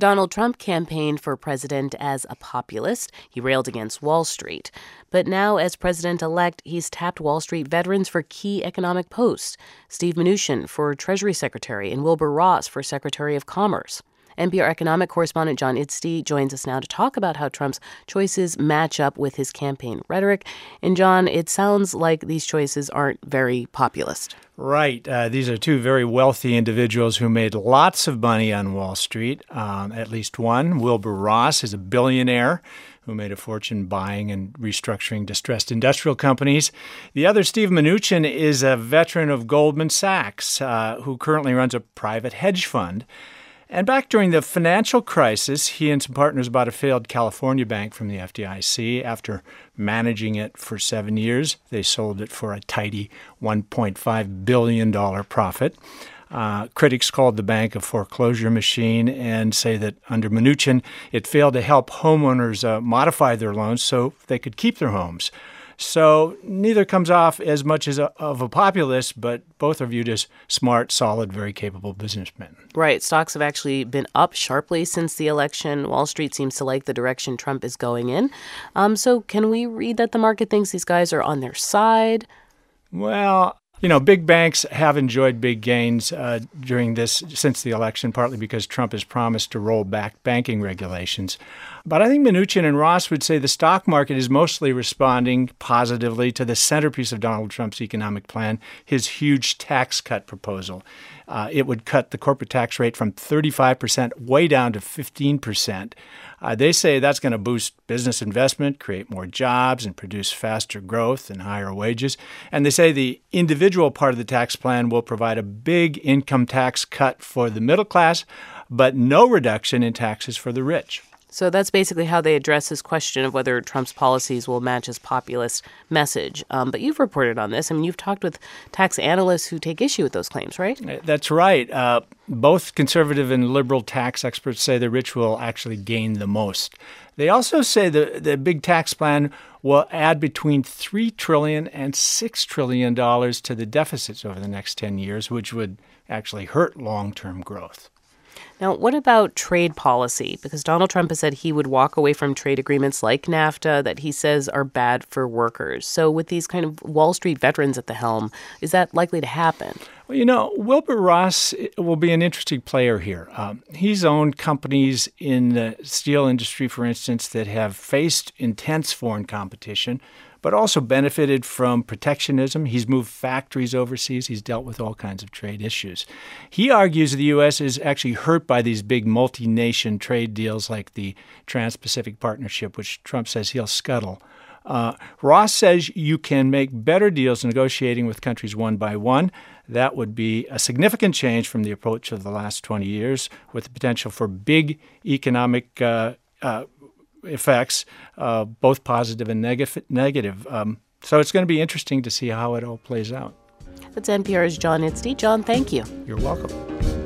Donald Trump campaigned for president as a populist. He railed against Wall Street. But now, as president-elect, he's tapped Wall Street veterans for key economic posts. Steve Mnuchin for Treasury Secretary and Wilbur Ross for Secretary of Commerce. NPR economic correspondent John Idsey joins us now to talk about how Trump's choices match up with his campaign rhetoric. And John, it sounds like these choices aren't very populist. Right. These are two very wealthy individuals who made lots of money on Wall Street. At least one, Wilbur Ross, is a billionaire who made a fortune buying and restructuring distressed industrial companies. The other, Steve Mnuchin, is a veteran of Goldman Sachs, who currently runs a private hedge fund. And back during the financial crisis, he and some partners bought a failed California bank from the FDIC. After managing it for 7 years, they sold it for a tidy $1.5 billion profit. Critics called the bank a foreclosure machine and say that under Mnuchin, it failed to help homeowners modify their loans so they could keep their homes. So neither comes off as much as of a populist, but both are viewed as smart, solid, very capable businessmen. Right. Stocks have actually been up sharply since the election. Wall Street seems to like the direction Trump is going in. So can we read that the market thinks these guys are on their side? Well, big banks have enjoyed big gains since the election, partly because Trump has promised to roll back banking regulations. But I think Mnuchin and Ross would say the stock market is mostly responding positively to the centerpiece of Donald Trump's economic plan, his huge tax cut proposal. It would cut the corporate tax rate from 35% way down to 15%. They say that's going to boost business investment, create more jobs, and produce faster growth and higher wages. And they say the individual part of the tax plan will provide a big income tax cut for the middle class, but no reduction in taxes for the rich. So that's basically how they address this question of whether Trump's policies will match his populist message. But you've reported on this. I mean, you've talked with tax analysts who take issue with those claims, right? That's right. Both conservative and liberal tax experts say the rich will actually gain the most. They also say the big tax plan will add between $3 trillion and $6 trillion to the deficits over the next 10 years, which would actually hurt long-term growth. Now, what about trade policy? Because Donald Trump has said he would walk away from trade agreements like NAFTA that he says are bad for workers. So with these kind of Wall Street veterans at the helm, is that likely to happen? Well, Wilbur Ross will be an interesting player here. He's owned companies in the steel industry, for instance, that have faced intense foreign competition, but also benefited from protectionism. He's moved factories overseas. He's dealt with all kinds of trade issues. He argues the U.S. is actually hurt by these big multi-nation trade deals like the Trans-Pacific Partnership, which Trump says he'll scuttle. Ross says you can make better deals negotiating with countries one by one. That would be a significant change from the approach of the last 20 years, with the potential for big economic effects, both positive and negative. So it's going to be interesting to see how it all plays out. That's NPR's John Idsey. John, thank you. You're welcome.